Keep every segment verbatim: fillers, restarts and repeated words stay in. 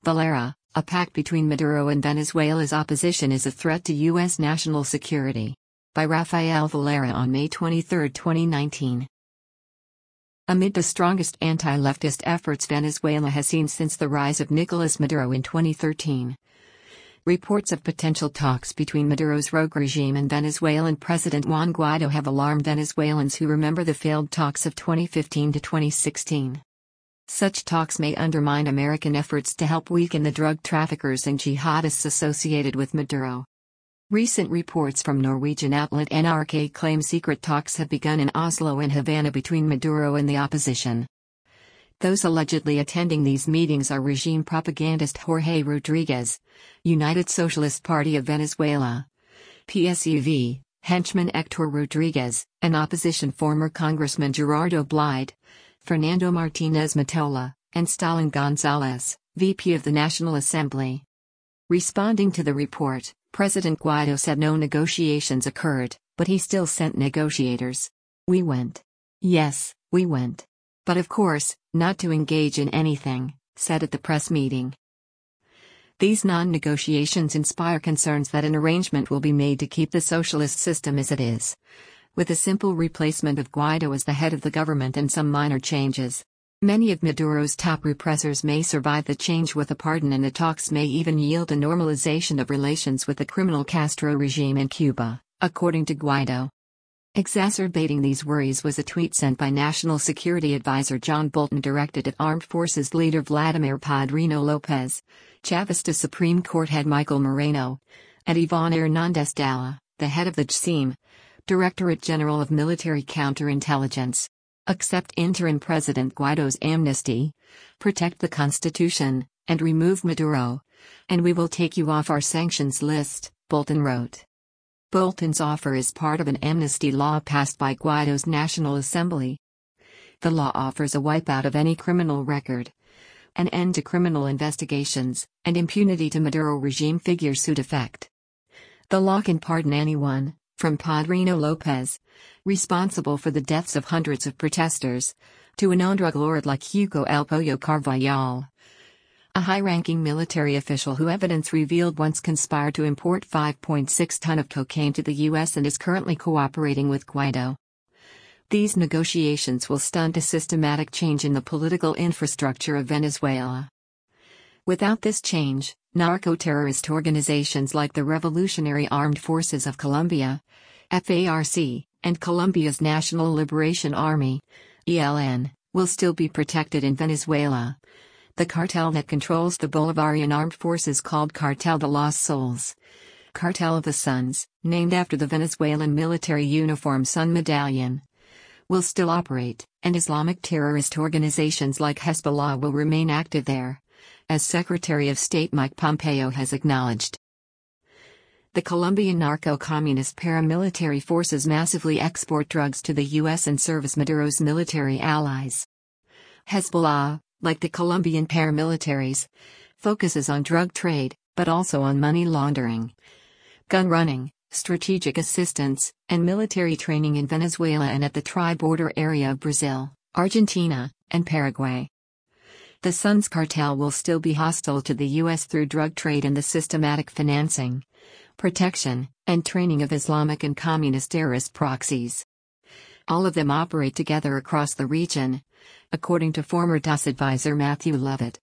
Valera, a pact between Maduro and Venezuela's opposition is a threat to U S national security. By Rafael Valera on May twenty-third, twenty nineteen. Amid the strongest anti-leftist efforts Venezuela has seen since the rise of Nicolas Maduro in twenty thirteen. Reports of potential talks between Maduro's rogue regime and Venezuelan President Juan Guaido have alarmed Venezuelans who remember the failed talks of twenty fifteen to twenty sixteen. Such talks may undermine American efforts to help weaken the drug traffickers and jihadists associated with Maduro. Recent reports from Norwegian outlet N R K claim secret talks have begun in Oslo and Havana between Maduro and the opposition. Those allegedly attending these meetings are regime propagandist Jorge Rodriguez, United Socialist Party of Venezuela, P S U V, henchman Hector Rodriguez, and opposition former Congressman Gerardo Blyde, Fernando Martinez Matola, and Stalin Gonzalez, V P of the National Assembly. Responding to the report, President Guaido said no negotiations occurred, but he still sent negotiators. "We went. Yes, we went. But of course, not to engage in anything," said at the press meeting. These non-negotiations inspire concerns that an arrangement will be made to keep the socialist system as it is, with a simple replacement of Guaido as the head of the government and some minor changes. Many of Maduro's top repressors may survive the change with a pardon, and the talks may even yield a normalization of relations with the criminal Castro regime in Cuba, according to Guaido. Exacerbating these worries was a tweet sent by National Security Advisor John Bolton directed at Armed Forces leader Vladimir Padrino Lopez, Chavista Supreme Court head Michael Moreno, and Ivan Hernández Dalla, the head of the J S I M, Directorate General of Military Counterintelligence. Accept interim President Guaido's amnesty, protect the Constitution, and remove Maduro, and we will take you off our sanctions list, Bolton wrote. Bolton's offer is part of an amnesty law passed by Guaido's National Assembly. The law offers a wipeout of any criminal record, an end to criminal investigations, and impunity to Maduro regime figures who defect. The law can pardon anyone, from Padrino Lopez, responsible for the deaths of hundreds of protesters, to a non-drug lord like Hugo El Pollo Carvajal, a high-ranking military official who evidence revealed once conspired to import five point six tons of cocaine to the U S and is currently cooperating with Guaido. These negotiations will stunt a systematic change in the political infrastructure of Venezuela. Without this change, narco-terrorist organizations like the Revolutionary Armed Forces of Colombia, F A R C, and Colombia's National Liberation Army, E L N, will still be protected in Venezuela. The cartel that controls the Bolivarian armed forces called Cartel de los Soles, Cartel of the Suns, named after the Venezuelan military uniform Sun Medallion, will still operate, and Islamic terrorist organizations like Hezbollah will remain active there, as Secretary of State Mike Pompeo has acknowledged. The Colombian narco-communist paramilitary forces massively export drugs to the U S and service Maduro's military allies. Hezbollah, like the Colombian paramilitaries, focuses on drug trade, but also on money laundering, gun running, strategic assistance, and military training in Venezuela and at the tri-border area of Brazil, Argentina, and Paraguay. The Suns cartel will still be hostile to the U S through drug trade and the systematic financing, protection, and training of Islamic and communist terrorist proxies. All of them operate together across the region, according to former D A S advisor Matthew Lovett.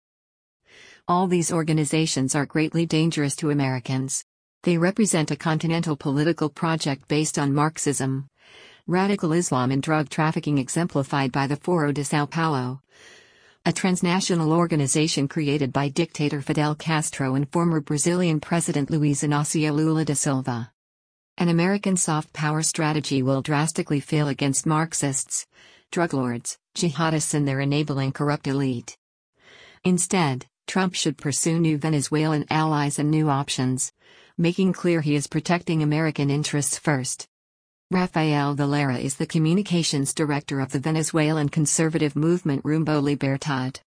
All these organizations are greatly dangerous to Americans. They represent a continental political project based on Marxism, radical Islam and drug trafficking exemplified by the Foro de São Paulo, a transnational organization created by dictator Fidel Castro and former Brazilian President Luiz Inácio Lula da Silva. An American soft power strategy will drastically fail against Marxists, drug lords, jihadists and their enabling corrupt elite. Instead, Trump should pursue new Venezuelan allies and new options, making clear he is protecting American interests first. Rafael Valera is the communications director of the Venezuelan conservative movement Rumbo Libertad.